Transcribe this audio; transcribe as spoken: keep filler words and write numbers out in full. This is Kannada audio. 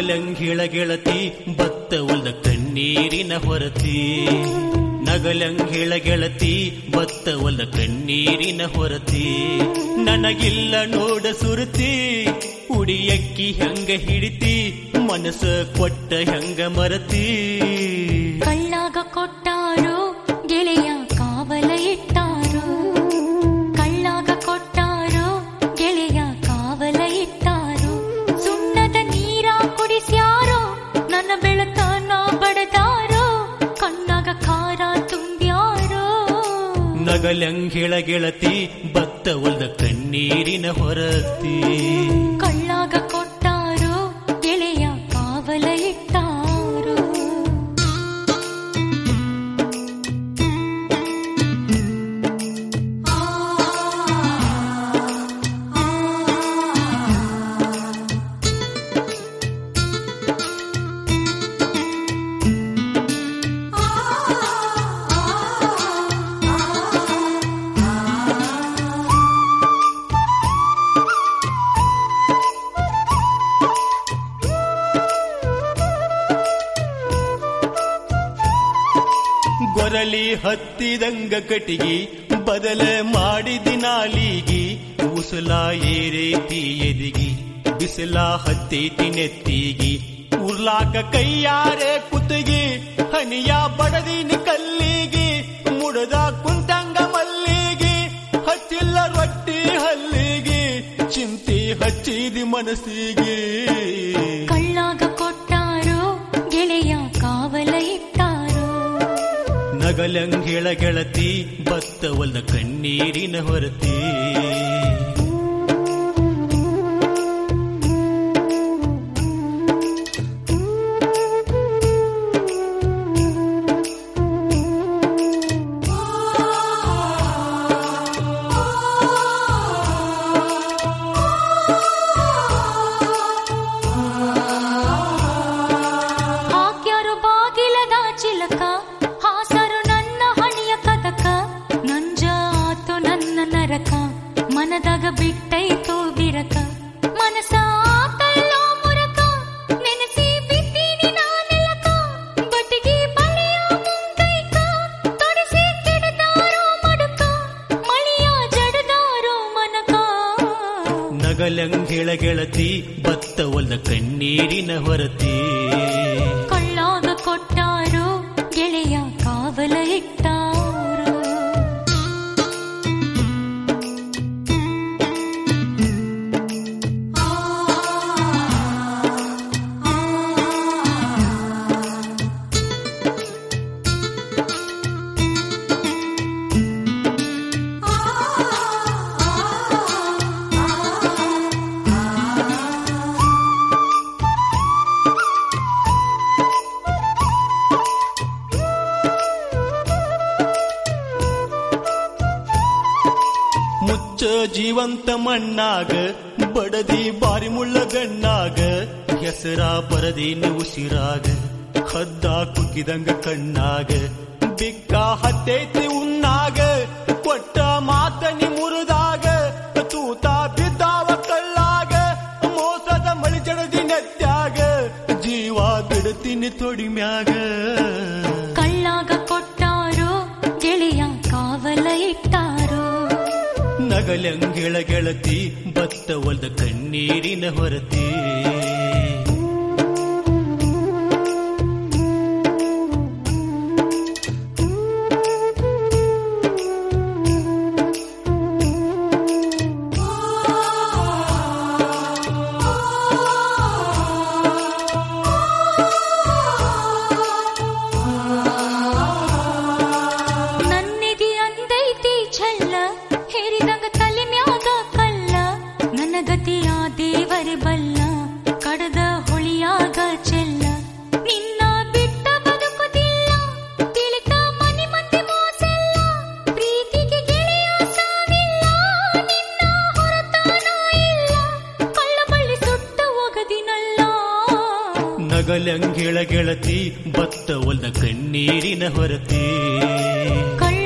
ನಗಲಂಗಿಳ ಗೆಳತಿ ಬತ್ತವಲ್ಲ ಕಣ್ಣೀರಿನ ಹೊರತಿ. ನಗಲಂಗಿಳ ಗೆಳತಿ ಬತ್ತವಲ್ಲ ಕಣ್ಣೀರಿನ ಹೊರತಿ. ನನಗಿಲ್ಲ ನೋಡ ಸುರತಿ ಉಡಿಯಕ್ಕಿ ಹೆಂಗ ಹಿಡಿತಿ, ಮನಸ್ಸ ಕೊಟ್ಟ ಹೆಂಗ ಮರತಿ. ಕಳ್ಳಾಗ ಕೊಟ್ಟಾರೋ ಗೆಳೆಯ ಕಾವಲ ಇಟ್ಟಾರೋ, ಕಳ್ಳಾಗ ಕೊಟ್ಟಾರೋ ಗೆಳೆಯ ಕಾವಲ ಇಟ್ಟಾರೋ. ಸುಣ್ಣದ ನೀರ ಕುಡಿಸ್ಯಾರೋ ನನ್ನ ಬೆಳತನ ಬಡದಾರೋ, ಕಣ್ಣಾಗ ಖಾರ ತುಂಬ್ಯಾರೋ. ನಗಲಂಗಿಳ ಗೆಳತಿ ಬತ್ತವಲ್ಲ ಕಣ್ಣೀರಿನ ಹೊರತಿ. ಕಳ್ಳಾಗ ಕೊಟ್ಟಾರೋ ಗೆಳೆಯ ಕಾವಲ ಇಟ್ಟಾರೋ. ಗೊರಲಿ ಹತ್ತಿದಂಗ ಕಟಿಗಿ ಬದಲ ಮಾಡಿದಿ ನಾಲಿಗಿ, ಉಸುಲ ಏರೇತಿ ಎದಿಗಿ ಬಿಸಿಲ ಹತ್ತೈತಿ ನೆತ್ತಿಗಿ. ಉರ್ಲಾಕ ಕೈಯಾರೆ ಕುತ್ತಿಗಿ ಹನಿಯ ಬಡದಿನಿ ಕಲ್ಲಿಗಿ, ಮುಡದ ಕುಂತಂಗ ಮಲ್ಲಿಗಿ ಹಚ್ಚಿಲ್ಲ ರೊಟ್ಟಿ ಹಲ್ಲಿಗಿ, ಚಿಂತಿ ಹಚ್ಚಿದಿ ಮನಸ್ಸಿಗೆ. ಕಳ್ಳಾಗ ಕೊಟ್ಟಾರೋ ಗೆಳೆಯ ಕಾವಲ ಇಟ್ಟಾರೋ. ನಗಲಂಗಿಳ ಗೆಳತಿ ಬತ್ತವಲ್ಲ ಕಣ್ಣೀರಿನ ಹೊರತಿ. ಹಾಕ್ಯಾರೋ ಬಾಗಿಲದ ಚಿಲಕ, ಹಾಸರು ನನ್ನ ಹಣಿಯ ಕದಕ, ನಂಜ ಆತು ನನ್ನ ನರಕ, ಮನದಾಗ ಬಿಟ್ಟೈತೋ ಬಿರಕ. ಮನಸ ಆತಲ್ಲೋ ಮುರಕ, ನೆನೆಸಿ ಬಿದ್ದೀನಿ ನಾನೆಲಕ, ಬಟಿಗಿ ಬಳಿಯ ಮುಂಗೈಕ, ತೊಡಿಸಿ ಕೆಡದಾರೋ ಮಡುಕ, ಮಳಿಯ ಜಡದಾರೋ ಮನಕ. ನಗಲಂಗಿಳ ಗೆಳತಿ ಬತ್ತವಲ್ಲ ಕಣ್ಣೀರಿನ ಹೊರತಿ. ಕಳ್ಳಾಗ ಕೊಟ್ಟಾರೋ ಗೆಳೆಯ ಕಾವಲ ಇಟ್ಟಾರೋ. ಮುಚ್ಚ ಜೀವಂತ ಮಣ್ಣಾಗ ಬಡದಿ ಬಾರಿ ಮುಳ್ಳ ಗಣ್ಣಾಗ, ಹೆಸರ ಬರದೀನಿ ಉಸಿರಾಗ ಹದ್ದ ಕುಗ್ಗಿದಂಗ ಕಣ್ಣಾಗ, ಬಿಕ್ಕ ಹತ್ತೈತಿ ಉನ್ನಾಗ ಕೊಟ್ಟ ಮಾತನಿ ಮುರಿದಾಗ, ತೂತ ಬಿದ್ದಾವ ಕಳ್ಳಾಗ ಮೋಸದ ಮಳಿ ಜಡದಿ ನೆತ್ಯಾಗ, ಜೀವ ಬಿಡ್ತೀನಿ ತೊಡಿಮ್ಯಾಗ. ಕಳ್ಳಾಗ ಕೊಟ್ಟಾರೋ ಗೆಳೆಯ ಕಾವಲ ಇಟ್ಟಾರೋ. ನಗಲಂಗಿಳ ಗೆಳತಿ ಬತ್ತವಲ್ಲ ಕಣ್ಣೀರಿನ ಹೊರತಿ. ನನ್ನಿದಿ ಅಂದೈತಿ ಛಲ್ಲ, ಹೇರಿದಂಗ ತಲೆ ಮ್ಯಾಗ ಕಲ್ಲ, ನನ್ನ ಗತಿಯ ದೇವರೇ ಬಲ್ಲ, ಕಡದ ಹೊಳಿಯಾಗ ಚೆಲ್ಲ. ನಿನ್ನ ಬಿಟ್ಟ ಬದುಕುದಿಲ್ಲ, ತಿಳಿತ ಮನಿ ಮಂದಿ ಮೋಸಲ್ಲ, ಪ್ರೀತಿಗೆ ಗೆಳೆಯ ಸಾವಿಲ್ಲ, ನಿನ್ನ ಹೊರತಾನ ಇಲ್ಲ, ಕಳ್ಳ ಬಳ್ಳಿ ಸುಟ್ಟ ಹೋಗದಿನಲ್ಲ. ನಗಲಂಗಿಳ ಗೆಳತಿ ಬತ್ತವಲ್ಲ ಕಣ್ಣೀರಿನ ಹೊರತಿ. ಕಳ್ಳ